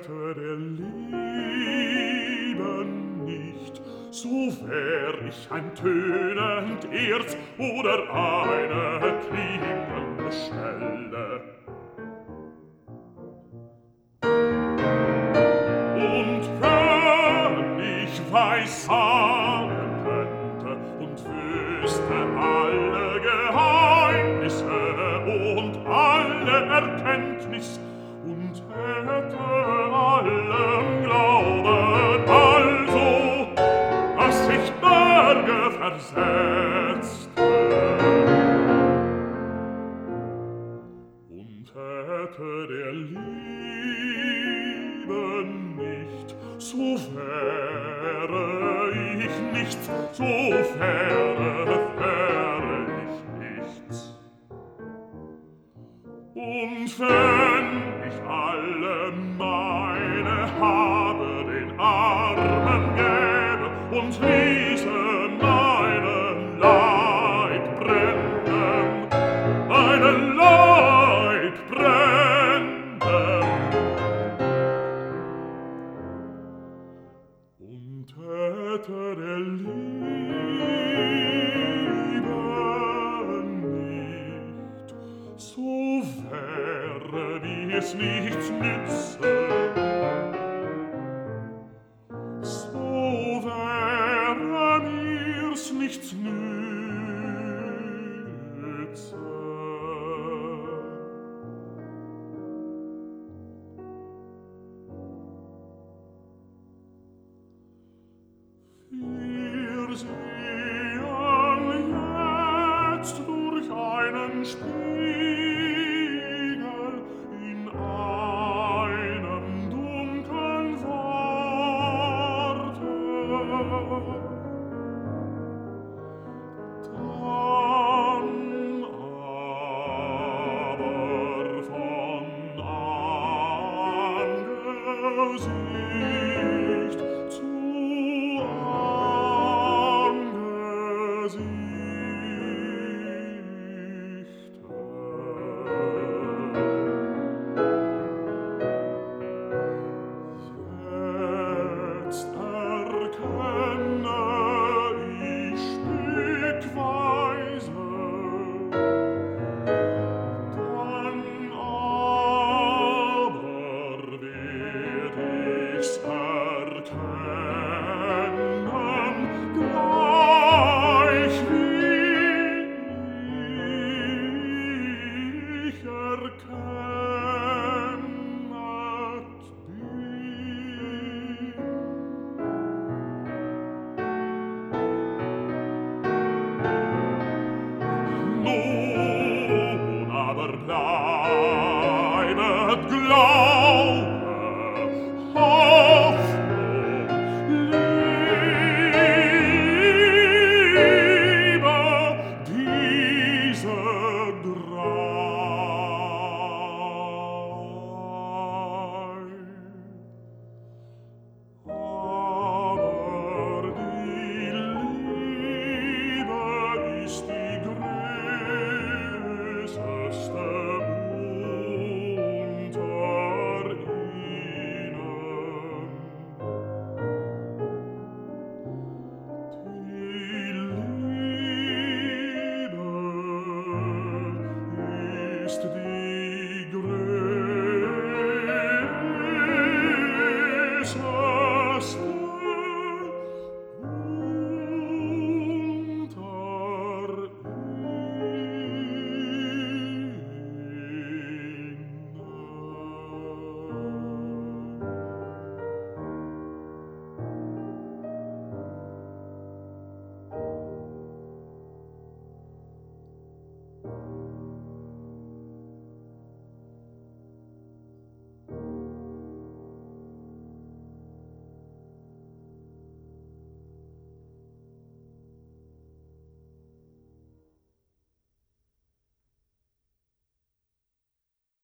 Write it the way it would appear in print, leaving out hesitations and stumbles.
hätte der Leben nicht, so wär ich ein tönend Erz oder eine klingende Schelle. Und wenn ich weissagen könnte und wüsste alle Geheimnisse und alle Erkenntnis und hätte allen Glauben, also, dass ich Berge versetzte und hätte der Liebe nicht, so wäre ich nichts, so wäre ich nichts. Und wenn ich alle meine Habe den Armen gäbe und ließe meinen Leib brennen, meinen Leib brennen, und hätte der Liebe nicht, so wäre mir's nichts nütze, so wäre mir's nichts nütze. Wir sehen jetzt durch einen Spiegel in einem dunklen Worte. Dann aber von Angesicht zu Jetzt erkenne ich Stückweise, dann aber werd ich's erkennen, gleich wie ich erkennet bin. Nun aber bleibet gleich